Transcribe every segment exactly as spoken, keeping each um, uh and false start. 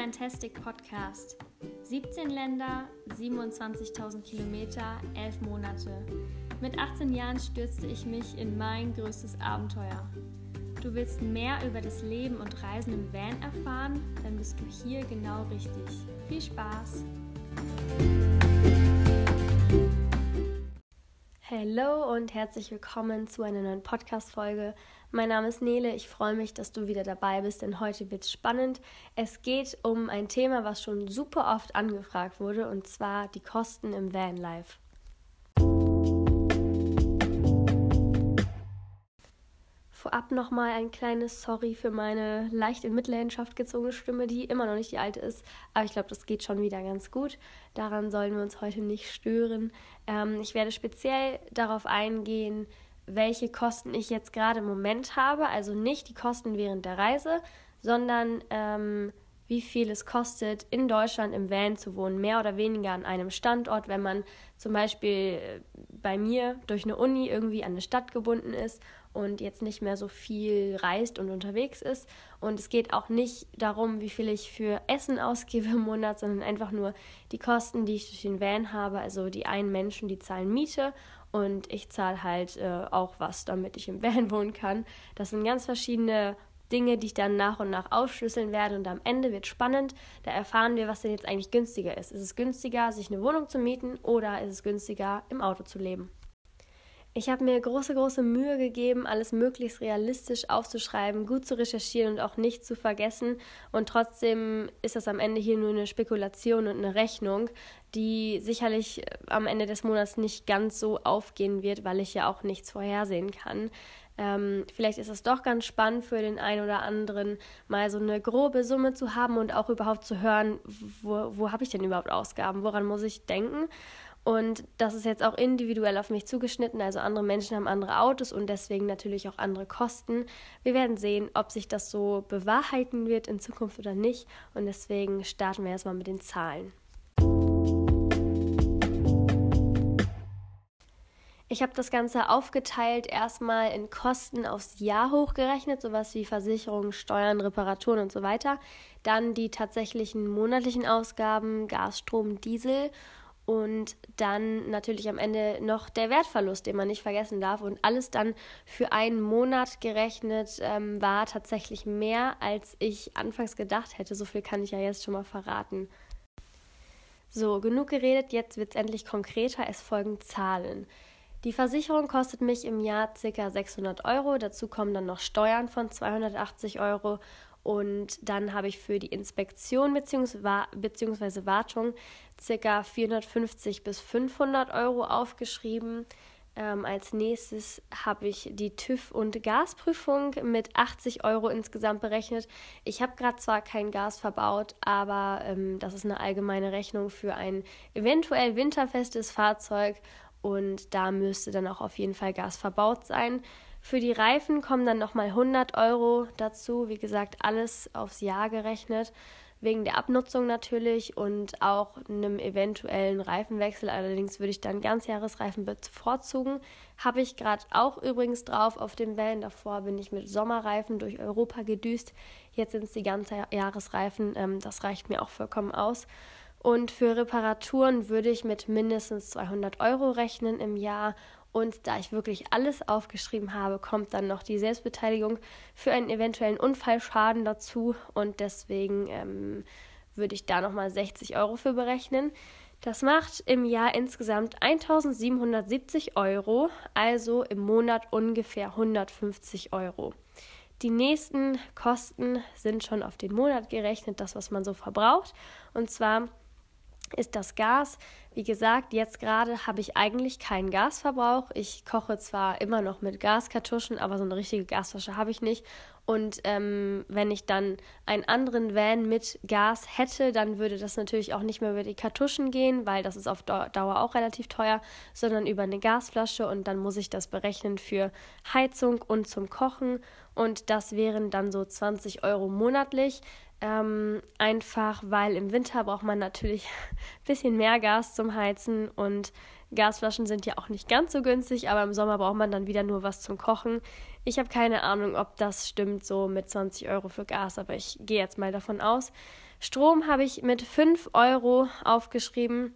Fantastic Podcast. siebzehn Länder, siebenundzwanzigtausend Kilometer, elf Monate. Mit achtzehn Jahren stürzte ich mich in mein größtes Abenteuer. Du willst mehr über das Leben und Reisen im Van erfahren? Dann bist du hier genau richtig. Viel Spaß! Hallo und herzlich willkommen zu einer neuen Podcast-Folge. Mein Name ist Nele, ich freue mich, dass du wieder dabei bist, denn heute wird es spannend. Es geht um ein Thema, was schon super oft angefragt wurde, und zwar die Kosten im Vanlife. Vorab nochmal ein kleines Sorry für meine leicht in Mitleidenschaft gezogene Stimme, die immer noch nicht die alte ist, aber ich glaube, das geht schon wieder ganz gut. Daran sollen wir uns heute nicht stören. Ähm, ich werde speziell darauf eingehen, welche Kosten ich jetzt gerade im Moment habe, also nicht die Kosten während der Reise, sondern ähm, wie viel es kostet, in Deutschland im Van zu wohnen, mehr oder weniger an einem Standort, wenn man zum Beispiel bei mir durch eine Uni irgendwie an eine Stadt gebunden ist und jetzt nicht mehr so viel reist und unterwegs ist. Und es geht auch nicht darum, wie viel ich für Essen ausgebe im Monat, sondern einfach nur die Kosten, die ich durch den Van habe. Also die einen Menschen, die zahlen Miete und ich zahle halt äh, auch was, damit ich im Van wohnen kann. Das sind ganz verschiedene Dinge, die ich dann nach und nach aufschlüsseln werde, und am Ende wird spannend, da erfahren wir, was denn jetzt eigentlich günstiger ist. Ist es günstiger, sich eine Wohnung zu mieten, oder ist es günstiger, im Auto zu leben? Ich habe mir große, große Mühe gegeben, alles möglichst realistisch aufzuschreiben, gut zu recherchieren und auch nicht zu vergessen, und trotzdem ist das am Ende hier nur eine Spekulation und eine Rechnung, die sicherlich am Ende des Monats nicht ganz so aufgehen wird, weil ich ja auch nichts vorhersehen kann. Ähm, vielleicht ist es doch ganz spannend für den einen oder anderen, mal so eine grobe Summe zu haben und auch überhaupt zu hören, wo, wo habe ich denn überhaupt Ausgaben, woran muss ich denken? Und das ist jetzt auch individuell auf mich zugeschnitten, also andere Menschen haben andere Autos und deswegen natürlich auch andere Kosten. Wir werden sehen, ob sich das so bewahrheiten wird in Zukunft oder nicht, und deswegen starten wir erstmal mit den Zahlen. Ich habe das Ganze aufgeteilt, erstmal in Kosten aufs Jahr hochgerechnet, sowas wie Versicherungen, Steuern, Reparaturen und so weiter. Dann die tatsächlichen monatlichen Ausgaben, Gas, Strom, Diesel, und dann natürlich am Ende noch der Wertverlust, den man nicht vergessen darf. Und alles dann für einen Monat gerechnet ähm, war tatsächlich mehr, als ich anfangs gedacht hätte. So viel kann ich ja jetzt schon mal verraten. So, genug geredet, jetzt wird es endlich konkreter, es folgen Zahlen. Die Versicherung kostet mich im Jahr ca. sechshundert Euro, dazu kommen dann noch Steuern von zweihundertachtzig Euro, und dann habe ich für die Inspektion bzw. Wartung ca. vierhundertfünfzig bis fünfhundert Euro aufgeschrieben. Ähm, als nächstes habe ich die TÜV- und Gasprüfung mit achtzig Euro insgesamt berechnet. Ich habe gerade zwar kein Gas verbaut, aber ähm, das ist eine allgemeine Rechnung für ein eventuell winterfestes Fahrzeug. Und da müsste dann auch auf jeden Fall Gas verbaut sein. Für die Reifen kommen dann nochmal hundert Euro dazu. Wie gesagt, alles aufs Jahr gerechnet. Wegen der Abnutzung natürlich und auch einem eventuellen Reifenwechsel. Allerdings würde ich dann Ganzjahresreifen bevorzugen. Habe ich gerade auch übrigens drauf auf dem Van. Davor bin ich mit Sommerreifen durch Europa gedüst. Jetzt sind es die Ganzjahresreifen. Das reicht mir auch vollkommen aus. Und für Reparaturen würde ich mit mindestens zweihundert Euro rechnen im Jahr. Und da ich wirklich alles aufgeschrieben habe, kommt dann noch die Selbstbeteiligung für einen eventuellen Unfallschaden dazu. Und deswegen ähm, würde ich da nochmal sechzig Euro für berechnen. Das macht im Jahr insgesamt eintausendsiebenhundertsiebzig Euro, also im Monat ungefähr hundertfünfzig Euro. Die nächsten Kosten sind schon auf den Monat gerechnet, das, was man so verbraucht. Und zwar ist das Gas. Wie gesagt, jetzt gerade habe ich eigentlich keinen Gasverbrauch. Ich koche zwar immer noch mit Gaskartuschen, aber so eine richtige Gasflasche habe ich nicht. Und ähm, wenn ich dann einen anderen Van mit Gas hätte, dann würde das natürlich auch nicht mehr über die Kartuschen gehen, weil das ist auf Dauer auch relativ teuer, sondern über eine Gasflasche, und dann muss ich das berechnen für Heizung und zum Kochen, und das wären dann so zwanzig Euro monatlich. Ähm, einfach, weil im Winter braucht man natürlich ein bisschen mehr Gas zum Heizen, und Gasflaschen sind ja auch nicht ganz so günstig, aber im Sommer braucht man dann wieder nur was zum Kochen. Ich habe keine Ahnung, ob das stimmt, so mit zwanzig Euro für Gas, aber ich gehe jetzt mal davon aus. Strom habe ich mit fünf Euro aufgeschrieben,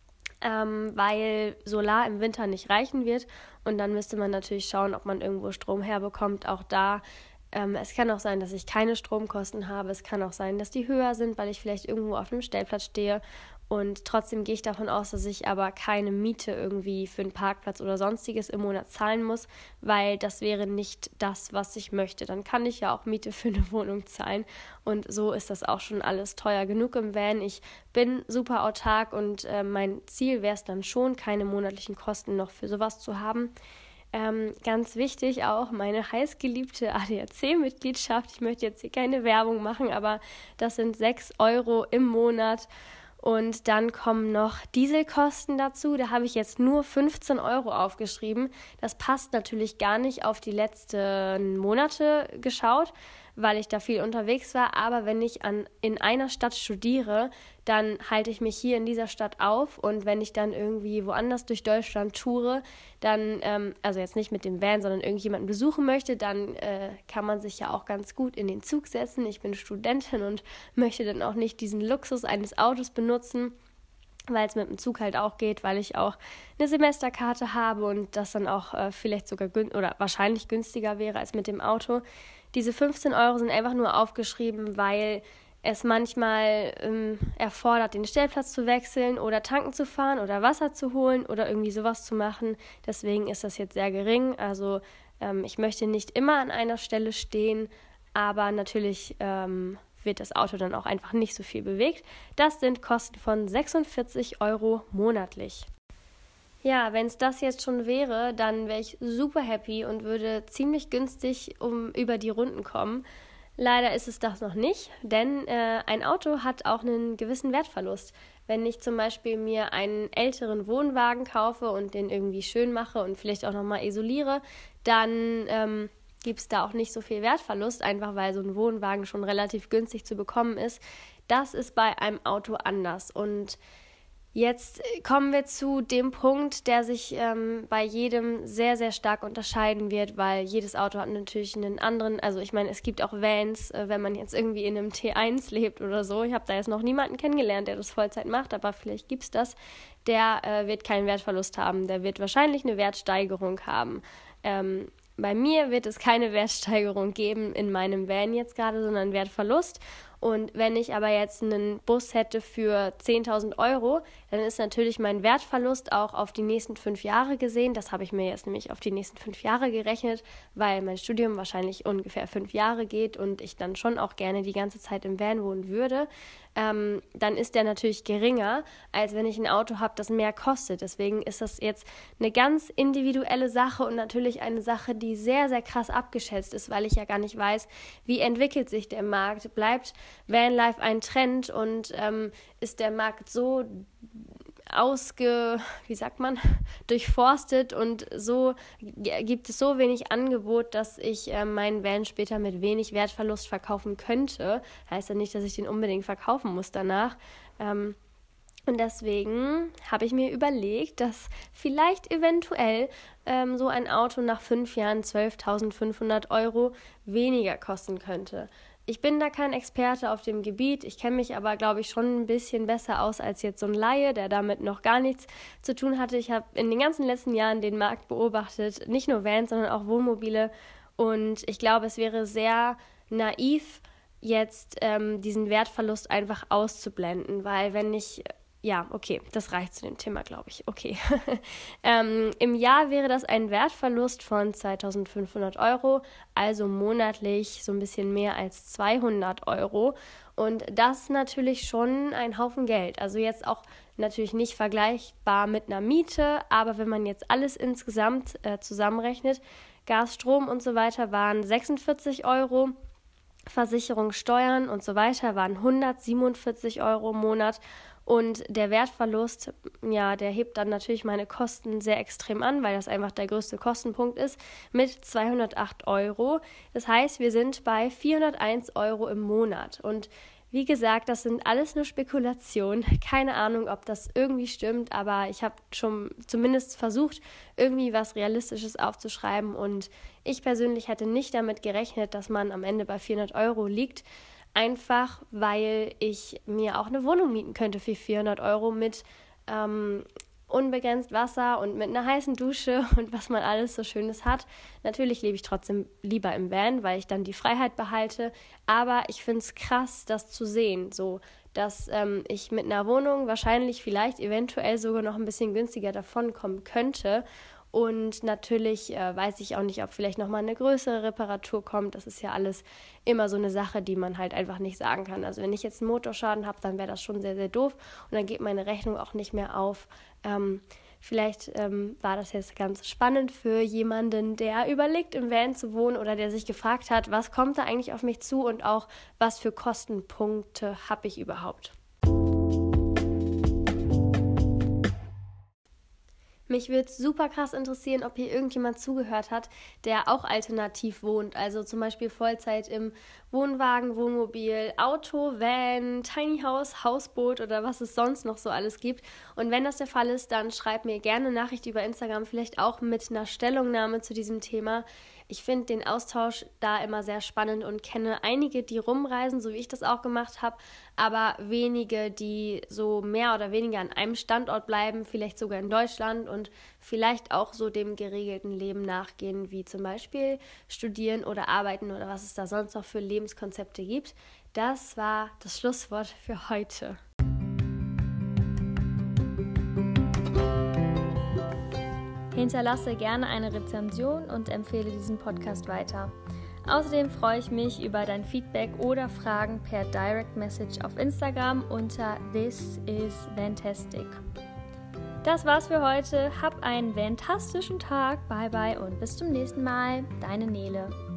ähm, weil Solar im Winter nicht reichen wird. Und dann müsste man natürlich schauen, ob man irgendwo Strom herbekommt. Auch da, ähm, es kann auch sein, dass ich keine Stromkosten habe. Es kann auch sein, dass die höher sind, weil ich vielleicht irgendwo auf einem Stellplatz stehe. Und trotzdem gehe ich davon aus, dass ich aber keine Miete irgendwie für einen Parkplatz oder sonstiges im Monat zahlen muss, weil das wäre nicht das, was ich möchte. Dann kann ich ja auch Miete für eine Wohnung zahlen und so ist das auch schon alles teuer genug im Van. Ich bin super autark und äh, mein Ziel wäre es dann schon, keine monatlichen Kosten noch für sowas zu haben. Ähm, ganz wichtig auch meine heißgeliebte A D A C-Mitgliedschaft. Ich möchte jetzt hier keine Werbung machen, aber das sind sechs Euro im Monat. Und dann kommen noch Dieselkosten dazu. Da habe ich jetzt nur fünfzehn Euro aufgeschrieben. Das passt natürlich gar nicht auf die letzten Monate geschaut, weil ich da viel unterwegs war. Aber wenn ich an, in einer Stadt studiere, dann halte ich mich hier in dieser Stadt auf. Und wenn ich dann irgendwie woanders durch Deutschland toure, dann, ähm, also jetzt nicht mit dem Van, sondern irgendjemanden besuchen möchte, dann äh, kann man sich ja auch ganz gut in den Zug setzen. Ich bin Studentin und möchte dann auch nicht diesen Luxus eines Autos benutzen, weil es mit dem Zug halt auch geht, weil ich auch eine Semesterkarte habe und das dann auch äh, vielleicht sogar gün- oder wahrscheinlich günstiger wäre als mit dem Auto. Diese fünfzehn Euro sind einfach nur aufgeschrieben, weil es manchmal ähm, erfordert, den Stellplatz zu wechseln oder tanken zu fahren oder Wasser zu holen oder irgendwie sowas zu machen. Deswegen ist das jetzt sehr gering. Also ähm, ich möchte nicht immer an einer Stelle stehen, aber natürlich ähm, wird das Auto dann auch einfach nicht so viel bewegt. Das sind Kosten von sechsundvierzig Euro monatlich. Ja, wenn es das jetzt schon wäre, dann wäre ich super happy und würde ziemlich günstig um über die Runden kommen. Leider ist es das noch nicht, denn äh, ein Auto hat auch einen gewissen Wertverlust. Wenn ich zum Beispiel mir einen älteren Wohnwagen kaufe und den irgendwie schön mache und vielleicht auch nochmal isoliere, dann ähm, gibt es da auch nicht so viel Wertverlust, einfach weil so ein Wohnwagen schon relativ günstig zu bekommen ist. Das ist bei einem Auto anders und jetzt kommen wir zu dem Punkt, der sich ähm, bei jedem sehr, sehr stark unterscheiden wird, weil jedes Auto hat natürlich einen anderen, also ich meine, es gibt auch Vans, äh, wenn man jetzt irgendwie in einem T eins lebt oder so. Ich habe da jetzt noch niemanden kennengelernt, der das Vollzeit macht, aber vielleicht gibt es das. Der äh, wird keinen Wertverlust haben, der wird wahrscheinlich eine Wertsteigerung haben. Ähm, bei mir wird es keine Wertsteigerung geben in meinem Van jetzt gerade, sondern Wertverlust. Und wenn ich aber jetzt einen Bus hätte für zehntausend Euro, dann ist natürlich mein Wertverlust auch auf die nächsten fünf Jahre gesehen. Das habe ich mir jetzt nämlich auf die nächsten fünf Jahre gerechnet, weil mein Studium wahrscheinlich ungefähr fünf Jahre geht und ich dann schon auch gerne die ganze Zeit im Van wohnen würde. Ähm, dann ist der natürlich geringer, als wenn ich ein Auto habe, das mehr kostet. Deswegen ist das jetzt eine ganz individuelle Sache und natürlich eine Sache, die sehr, sehr krass abgeschätzt ist, weil ich ja gar nicht weiß, wie entwickelt sich der Markt, bleibt Vanlife ein Trend und ähm, ist der Markt so ausge, wie sagt man, durchforstet und so gibt es so wenig Angebot, dass ich äh, meinen Van später mit wenig Wertverlust verkaufen könnte. Heißt ja nicht, dass ich den unbedingt verkaufen muss danach. Ähm, und deswegen habe ich mir überlegt, dass vielleicht eventuell ähm, so ein Auto nach fünf Jahren zwölftausendfünfhundert Euro weniger kosten könnte. Ich bin da kein Experte auf dem Gebiet, ich kenne mich aber, glaube ich, schon ein bisschen besser aus als jetzt so ein Laie, der damit noch gar nichts zu tun hatte. Ich habe in den ganzen letzten Jahren den Markt beobachtet, nicht nur Vans, sondern auch Wohnmobile und ich glaube, es wäre sehr naiv, jetzt ähm, diesen Wertverlust einfach auszublenden, weil wenn ich... Ja, okay, das reicht zu dem Thema, glaube ich. Okay. ähm, Im Jahr wäre das ein Wertverlust von zweitausendfünfhundert Euro, also monatlich so ein bisschen mehr als zweihundert Euro. Und das ist natürlich schon ein Haufen Geld. Also jetzt auch natürlich nicht vergleichbar mit einer Miete, aber wenn man jetzt alles insgesamt äh, zusammenrechnet, Gas, Strom und so weiter waren sechsundvierzig Euro, Versicherung, Steuern und so weiter waren hundertsiebenundvierzig Euro im Monat. Und der Wertverlust, ja, der hebt dann natürlich meine Kosten sehr extrem an, weil das einfach der größte Kostenpunkt ist, mit zweihundertacht Euro. Das heißt, wir sind bei vierhunderteins Euro im Monat. Und Wie gesagt, das sind alles nur Spekulationen. Keine Ahnung, ob das irgendwie stimmt, aber ich habe schon zumindest versucht, irgendwie was Realistisches aufzuschreiben und ich persönlich hätte nicht damit gerechnet, dass man am Ende bei vierhundert Euro liegt, einfach weil ich mir auch eine Wohnung mieten könnte für vierhundert Euro mit ähm, unbegrenzt Wasser und mit einer heißen Dusche und was man alles so Schönes hat. Natürlich lebe ich trotzdem lieber im Van, weil ich dann die Freiheit behalte, aber ich finde es krass, das zu sehen, so dass ähm, ich mit einer Wohnung wahrscheinlich vielleicht eventuell sogar noch ein bisschen günstiger davonkommen könnte. Und natürlich äh, weiß ich auch nicht, ob vielleicht nochmal eine größere Reparatur kommt. Das ist ja alles immer so eine Sache, die man halt einfach nicht sagen kann. Also wenn ich jetzt einen Motorschaden habe, dann wäre das schon sehr, sehr doof. Und dann geht meine Rechnung auch nicht mehr auf. Ähm, vielleicht ähm, war das jetzt ganz spannend für jemanden, der überlegt, im Van zu wohnen oder der sich gefragt hat, was kommt da eigentlich auf mich zu und auch was für Kostenpunkte habe ich überhaupt. Mich würde super krass interessieren, ob hier irgendjemand zugehört hat, der auch alternativ wohnt. Also zum Beispiel Vollzeit im Wohnwagen, Wohnmobil, Auto, Van, Tiny House, Hausboot oder was es sonst noch so alles gibt. Und wenn das der Fall ist, dann schreibt mir gerne eine Nachricht über Instagram, vielleicht auch mit einer Stellungnahme zu diesem Thema. Ich finde den Austausch da immer sehr spannend und kenne einige, die rumreisen, so wie ich das auch gemacht habe, aber wenige, die so mehr oder weniger an einem Standort bleiben, vielleicht sogar in Deutschland und vielleicht auch so dem geregelten Leben nachgehen, wie zum Beispiel studieren oder arbeiten oder was es da sonst noch für Lebenskonzepte gibt. Das war das Schlusswort für heute. Hinterlasse gerne eine Rezension und empfehle diesen Podcast weiter. Außerdem freue ich mich über dein Feedback oder Fragen per Direct Message auf Instagram unter This is Vantastic. Das war's für heute. Hab einen fantastischen Tag. Bye bye und bis zum nächsten Mal. Deine Nele.